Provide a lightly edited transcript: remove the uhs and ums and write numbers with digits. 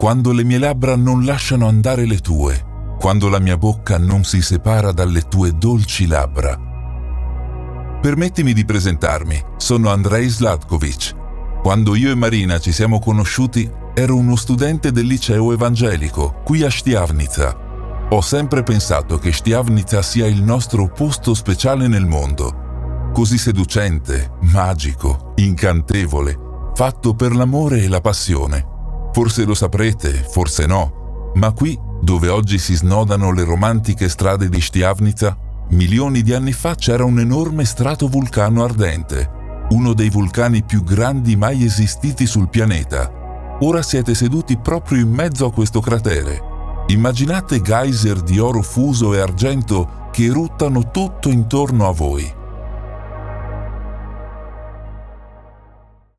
quando le mie labbra non lasciano andare le tue, quando la mia bocca non si separa dalle tue dolci labbra. Permettimi di presentarmi, sono Andrej Slatkovic. Quando io e Marina ci siamo conosciuti, ero uno studente del liceo evangelico, qui a Štiavnica. Ho sempre pensato che Štiavnica sia il nostro posto speciale nel mondo. Così seducente, magico, incantevole, fatto per l'amore e la passione. Forse lo saprete, forse no, ma qui, dove oggi si snodano le romantiche strade di Štiavnica, milioni di anni fa c'era un enorme stratovulcano ardente, uno dei vulcani più grandi mai esistiti sul pianeta. Ora siete seduti proprio in mezzo a questo cratere. Immaginate geyser di oro fuso e argento che eruttano tutto intorno a voi.